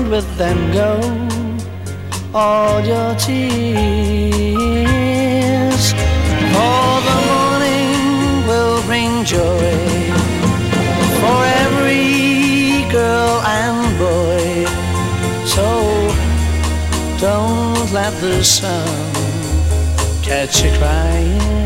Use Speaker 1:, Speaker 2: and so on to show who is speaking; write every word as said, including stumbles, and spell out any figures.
Speaker 1: and with them go all your tears. For the morning will bring joy for every girl and boy. So don't let the sun catch you crying.